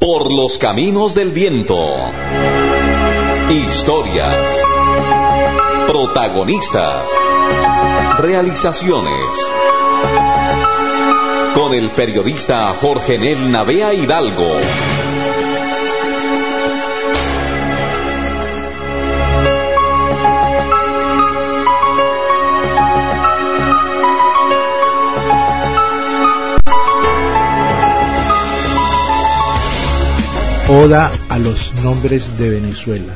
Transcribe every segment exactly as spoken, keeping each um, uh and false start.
Por los caminos del viento. Historias. Protagonistas. Realizaciones. Con el periodista Jorge Nel Navea Hidalgo. Oda a los nombres de Venezuela.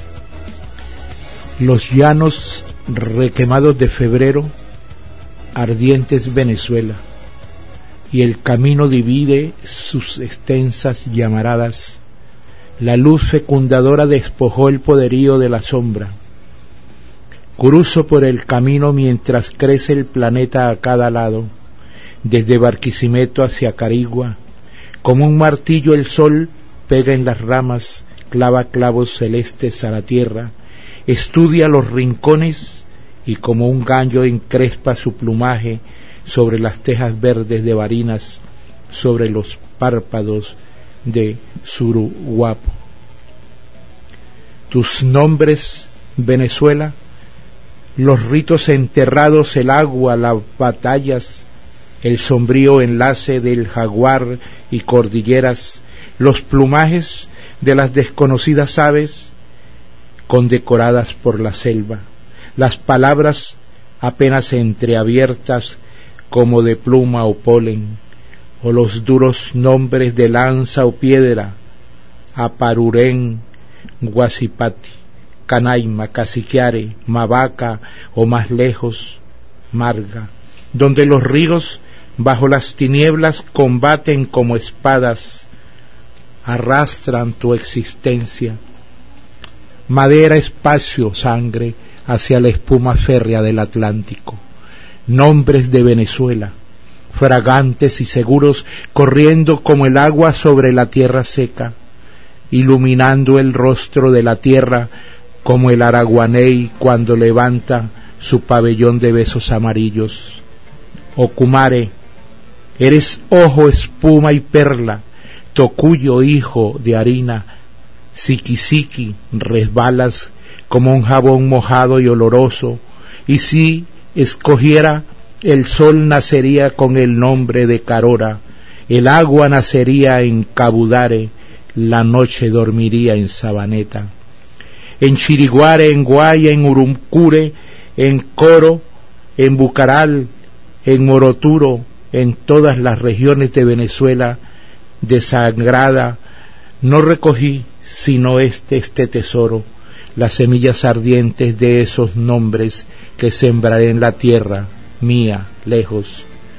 Los llanos requemados de febrero, ardientes Venezuela, y el camino divide sus extensas llamaradas. La luz fecundadora despojó el poderío de la sombra. Cruzo por el camino mientras crece el planeta a cada lado, desde Barquisimeto hacia Carigua. Como un martillo el sol pega en las ramas, clava clavos celestes a la tierra, estudia los rincones y como un gallo encrespa su plumaje sobre las tejas verdes de Barinas, sobre los párpados de Suruguapo. Tus nombres, Venezuela, los ritos enterrados, el agua, las batallas, el sombrío enlace del jaguar y cordilleras, los plumajes de las desconocidas aves condecoradas por la selva, las palabras apenas entreabiertas como de pluma o polen, o los duros nombres de lanza o piedra, Aparurén, Guasipati, Canaima, Caciquiare, Mabaca o más lejos, Marga, donde los ríos bajo las tinieblas combaten como espadas, arrastran tu existencia, madera, espacio, sangre, hacia la espuma férrea del Atlántico. Nombres de Venezuela, fragantes y seguros, corriendo como el agua sobre la tierra seca, iluminando el rostro de la tierra como el araguaney cuando levanta su pabellón de besos amarillos. Ocumare, eres ojo, espuma y perla, Tocuyo, hijo de harina, Siquisiqui, resbalas como un jabón mojado y oloroso, y si escogiera, el sol nacería con el nombre de Carora, el agua nacería en Cabudare, la noche dormiría en Sabaneta. En Chiriguare, en Guaya, en Uruncure, en Coro, en Bucaral, en Moroturo, en todas las regiones de Venezuela desangrada, no recogí sino este, este tesoro, las semillas ardientes de esos nombres que sembraré en la tierra mía, lejos.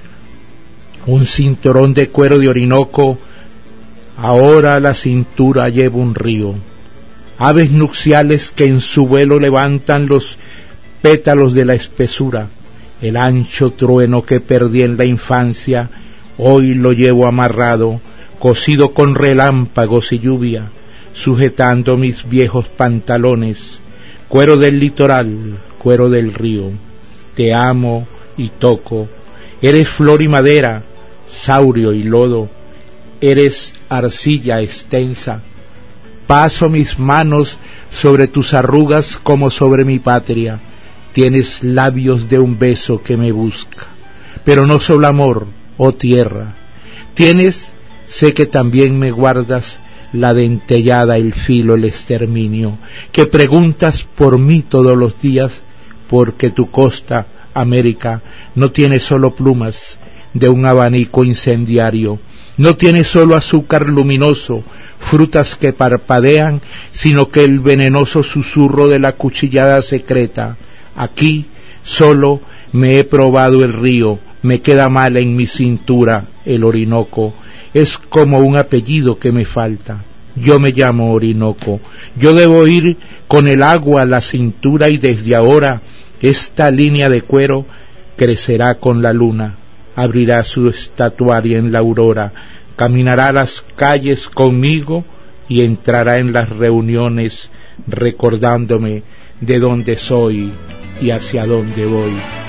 Un cinturón de cuero de Orinoco, ahora a la cintura llevo un río. Aves nupciales que en su vuelo levantan los pétalos de la espesura. El ancho trueno que perdí en la infancia, hoy lo llevo amarrado, cosido con relámpagos y lluvia, sujetando mis viejos pantalones. Cuero del litoral, cuero del río, te amo y toco. Eres flor y madera, saurio y lodo, eres arcilla extensa. Paso mis manos sobre tus arrugas como sobre mi patria. Tienes labios de un beso que me busca, pero no solo amor, oh tierra. Tienes, sé que también me guardas la dentellada, el filo, el exterminio, que preguntas por mí todos los días, porque tu costa, América, no tiene solo plumas de un abanico incendiario, no tiene solo azúcar luminoso, frutas que parpadean, sino que el venenoso susurro de la cuchillada secreta. Aquí solo me he probado el río, me queda mal en mi cintura el Orinoco, es como un apellido que me falta. Yo me llamo Orinoco, yo debo ir con el agua a la cintura y desde ahora esta línea de cuero crecerá con la luna, abrirá su estatuaria en la aurora, caminará las calles conmigo y entrará en las reuniones recordándome de dónde soy y hacia dónde voy.